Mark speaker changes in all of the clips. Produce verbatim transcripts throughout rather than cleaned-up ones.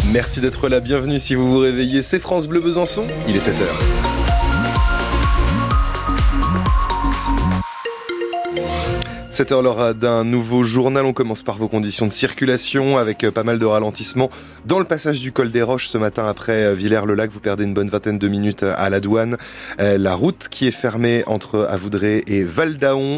Speaker 1: Merci d'être là, bienvenue si vous vous réveillez, c'est France Bleu Besançon, il est sept heures. sept heures, l'heure d'un nouveau journal. On commence par vos conditions de circulation avec pas mal de ralentissements dans le passage du col des Roches ce matin après Villers-le-Lac. Vous perdez une bonne vingtaine de minutes à la douane. La route qui est fermée entre Avoudrey et Val-d'Aon.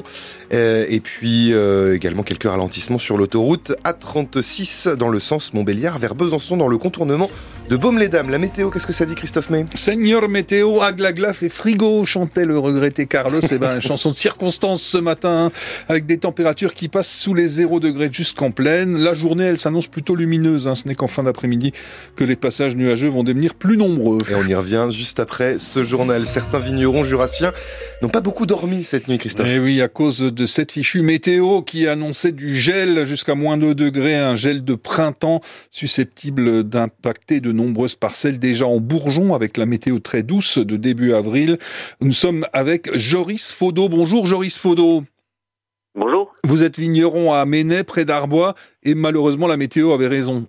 Speaker 1: Et puis également quelques ralentissements sur l'autoroute A trente-six dans le sens Montbéliard vers Besançon dans le contournement de Baume-les-Dames. La météo, qu'est-ce que ça dit, Christophe May?
Speaker 2: Seigneur météo, aglaglaf et frigo, chantait le regretté Carlos. Et ben, chanson de circonstance ce matin, avec des températures qui passent sous les zéro degrés jusqu'en pleine. La journée, elle s'annonce plutôt lumineuse. Hein. Ce n'est qu'en fin d'après-midi que les passages nuageux vont devenir plus nombreux.
Speaker 1: Et on y revient juste après ce journal. Certains vignerons jurassiens n'ont pas beaucoup dormi cette nuit, Christophe.
Speaker 2: Et oui, à cause de cette fichue météo qui annonçait du gel jusqu'à moins deux degrés, un gel de printemps susceptible d'impacter de nombreuses parcelles déjà en bourgeon avec la météo très douce de début avril. Nous sommes avec Joris Faudot. Bonjour Joris Faudot.
Speaker 3: Bonjour.
Speaker 2: Vous êtes vigneron à Ménay, près d'Arbois, et malheureusement la météo avait raison.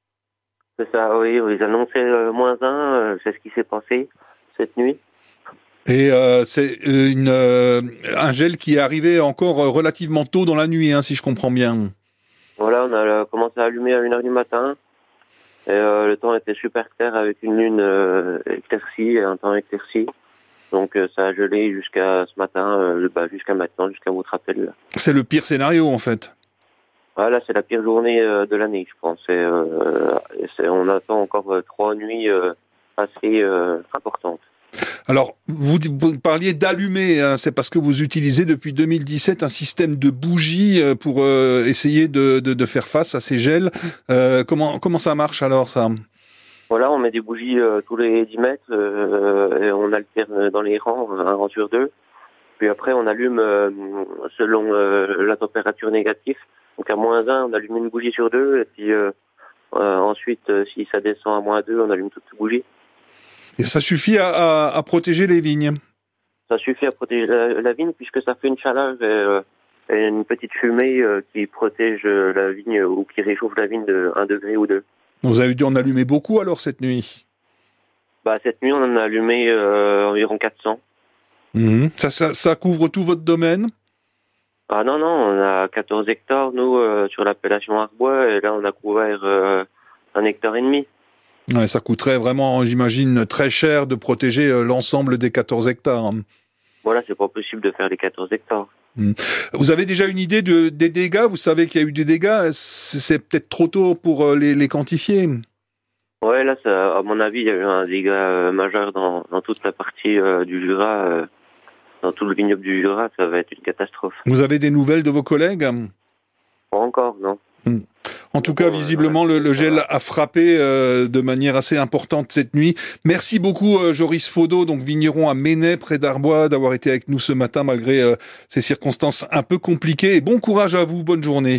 Speaker 3: C'est ça, oui, ils annonçaient euh, moins un, euh, c'est ce qui s'est passé cette nuit.
Speaker 2: Et euh, c'est une, euh, un gel qui est arrivé encore relativement tôt dans la nuit, hein, si je comprends bien.
Speaker 3: Voilà, on a euh, commencé à allumer à une heure du matin, et euh, le temps était super clair avec une lune euh, éclaircie et un temps éclairci. Donc euh, ça a gelé jusqu'à ce matin, euh, bah, jusqu'à maintenant, jusqu'à votre appel.
Speaker 2: C'est le pire scénario en fait.
Speaker 3: Voilà, c'est la pire journée euh, de l'année, je pense. Et, euh, c'est, on attend encore euh, trois nuits euh, assez euh, importantes.
Speaker 2: Alors, vous, vous parliez d'allumer, hein, c'est parce que vous utilisez depuis deux mille dix-sept un système de bougies pour euh, essayer de, de, de faire face à ces gels. Euh, comment, comment ça marche alors, ça ?
Speaker 3: Voilà, on met des bougies euh, tous les dix mètres euh, et on alterne dans les rangs, un rang sur deux. Puis après, on allume euh, selon euh, la température négative. Donc à moins un, on allume une bougie sur deux. Et puis euh, euh, ensuite, euh, si ça descend à moins deux, on allume toutes les bougies.
Speaker 2: Et ça suffit à, à, à protéger les vignes?
Speaker 3: Ça suffit à protéger la, la vigne puisque ça fait une chaleur et, euh, et une petite fumée euh, qui protège la vigne ou qui réchauffe la vigne de un degré ou deux.
Speaker 2: Vous avez dû en allumer beaucoup alors cette nuit?
Speaker 3: Bah cette nuit, on en a allumé euh, environ quatre cents.
Speaker 2: Mmh. Ça, ça, ça couvre tout votre domaine?
Speaker 3: Ah non, non, on a quatorze hectares, nous, euh, sur l'appellation Arbois, et là, on a couvert euh, un hectare et demi.
Speaker 2: Ouais, ça coûterait vraiment, j'imagine, très cher de protéger euh, l'ensemble des quatorze hectares.
Speaker 3: Voilà, c'est pas possible de faire les quatorze hectares.
Speaker 2: Mmh. Vous avez déjà une idée de, des dégâts? Vous savez qu'il y a eu des dégâts? C'est, c'est peut-être trop tôt pour euh, les, les quantifier.
Speaker 3: Ouais, là, ça, à mon avis, il y a eu un dégât euh, majeur dans, dans toute la partie euh, du Jura. Euh, dans tout le vignoble du Jura, ça va être une catastrophe.
Speaker 2: Vous avez des nouvelles de vos collègues?
Speaker 3: Pas encore, non.
Speaker 2: Mmh. En tout cas, visiblement, le, le gel a frappé euh, de manière assez importante cette nuit. Merci beaucoup, euh, Joris Faudot, donc vigneron à Ménay, près d'Arbois, d'avoir été avec nous ce matin malgré euh, ces circonstances un peu compliquées. Et bon courage à vous, bonne journée.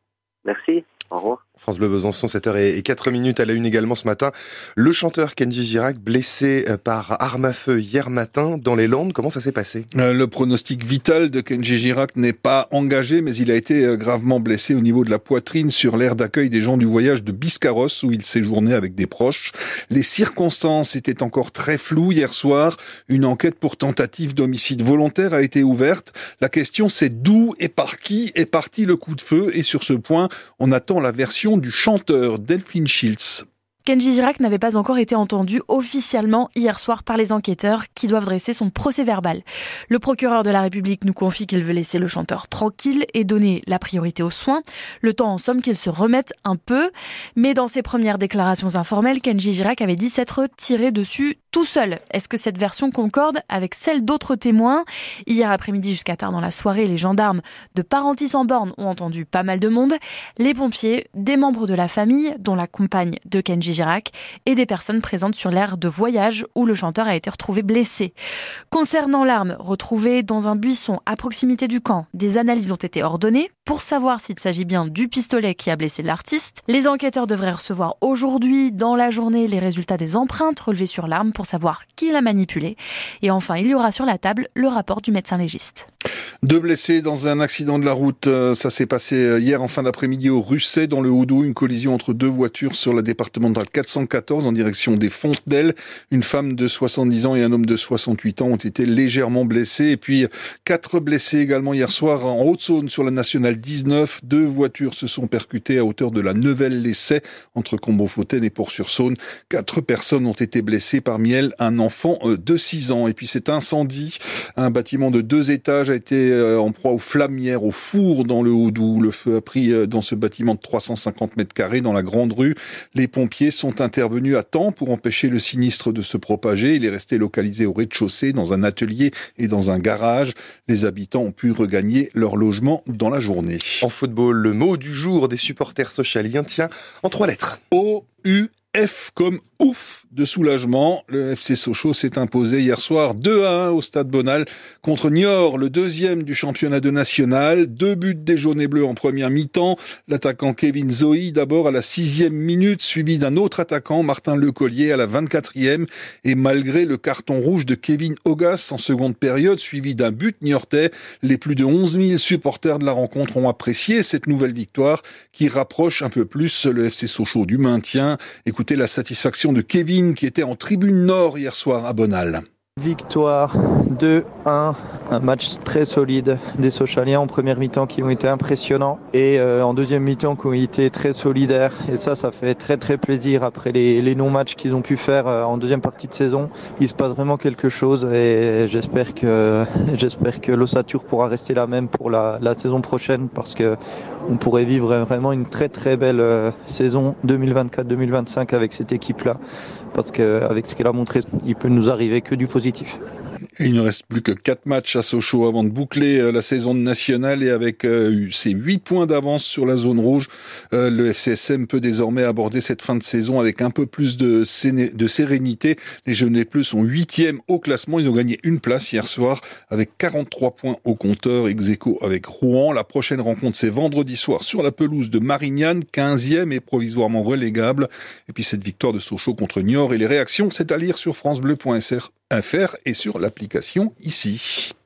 Speaker 3: Merci, au revoir.
Speaker 1: France Bleu Besançon, sept heures zéro quatre minutes à la une également ce matin. Le chanteur Kenji Girac, blessé par arme à feu hier matin dans les Landes. Comment ça s'est passé ?
Speaker 2: euh, Le pronostic vital de Kenji Girac n'est pas engagé, mais il a été gravement blessé au niveau de la poitrine sur l'aire d'accueil des gens du voyage de Biscarrosse, où il séjournait avec des proches. Les circonstances étaient encore très floues hier soir. Une enquête pour tentative d'homicide volontaire a été ouverte. La question, c'est d'où et par qui est parti le coup de feu. Et sur ce point, on attend la version du chanteur Delphine Schiltz.
Speaker 4: Kenji Girac n'avait pas encore été entendu officiellement hier soir par les enquêteurs qui doivent dresser son procès-verbal. Le procureur de la République nous confie qu'il veut laisser le chanteur tranquille et donner la priorité aux soins, le temps en somme qu'il se remette un peu. Mais dans ses premières déclarations informelles, Kenji Girac avait dit s'être tiré dessus tout seul. Est-ce que cette version concorde avec celle d'autres témoins ? Hier après-midi jusqu'à tard dans la soirée, les gendarmes de Parentis-en-Born ont entendu pas mal de monde. Les pompiers, des membres de la famille, dont la compagne de Kenji Girac, et des personnes présentes sur l'aire de voyage où le chanteur a été retrouvé blessé. Concernant l'arme retrouvée dans un buisson à proximité du camp, des analyses ont été ordonnées pour savoir s'il s'agit bien du pistolet qui a blessé l'artiste. Les enquêteurs devraient recevoir aujourd'hui, dans la journée, les résultats des empreintes relevées sur l'arme pour savoir qui l'a manipulé. Et enfin, il y aura sur la table le rapport du médecin légiste.
Speaker 2: Deux blessés dans un accident de la route. Ça s'est passé hier en fin d'après-midi au Russet, dans le Haut-Doubs. Une collision entre deux voitures sur la départementale quatre cent quatorze en direction des Fontenelles. Une femme de soixante-dix ans et un homme de soixante-huit ans ont été légèrement blessés. Et puis, quatre blessés également hier soir en Haute-Saône sur la nationale dix-neuf. Deux voitures se sont percutées à hauteur de la Neuvelle-Lessay entre Combeau-Fautaine et Port-sur-Saône. Quatre personnes ont été blessées, parmi elles un enfant de six ans. Et puis cet incendie, un bâtiment de deux étages a été en proie aux flammes hier au Four dans le Haut-Doubs. Le feu a pris dans ce bâtiment de trois cent cinquante mètres carrés dans la Grande Rue. Les pompiers sont intervenus à temps pour empêcher le sinistre de se propager. Il est resté localisé au rez-de-chaussée, dans un atelier et dans un garage. Les habitants ont pu regagner leur logement dans la journée.
Speaker 1: En football, le mot du jour des supporters socialiens tient en trois lettres.
Speaker 2: O U F comme ouf de soulagement. Le F C Sochaux s'est imposé hier soir deux à un au Stade Bonal contre Niort, le deuxième du championnat de national. Deux buts des jaunes et bleus en première mi-temps. L'attaquant Kevin Zoe d'abord à la sixième minute, suivi d'un autre attaquant, Martin Lecollier, à la vingt-quatrième. Et malgré le carton rouge de Kevin Augas en seconde période, suivi d'un but niortais, les plus de onze mille supporters de la rencontre ont apprécié cette nouvelle victoire qui rapproche un peu plus le F C Sochaux du maintien. Écoutez la satisfaction de Kevin qui était en tribune nord hier soir à Bonal.
Speaker 5: Victoire deux un, un match très solide des Sochaliens en première mi-temps qui ont été impressionnants et euh, en deuxième mi-temps qui ont été très solidaires, et ça ça fait très très plaisir après les, les non-matchs qu'ils ont pu faire euh, en deuxième partie de saison. Il se passe vraiment quelque chose et j'espère que j'espère que l'ossature pourra rester la même pour la, la saison prochaine, parce que on pourrait vivre vraiment une très très belle euh, saison deux mille vingt-quatre deux mille vingt-cinq avec cette équipe-là, parce qu'avec ce qu'elle a montré, il peut nous arriver que du positif.
Speaker 2: Et il ne reste plus que quatre matchs à Sochaux avant de boucler la saison de nationale, et avec euh, ses huit points d'avance sur la zone rouge, euh, le F C S M peut désormais aborder cette fin de saison avec un peu plus de, séné- de sérénité. Les Jeunes Bleus sont huitièmes au classement. Ils ont gagné une place hier soir avec quarante-trois points au compteur, ex aequo avec Rouen. La prochaine rencontre, c'est vendredi soir sur la pelouse de Marignane, quinzième et provisoirement relégable. Et puis cette victoire de Sochaux contre Niort et les réactions, c'est à lire sur francebleu point f r et sur l'application ici.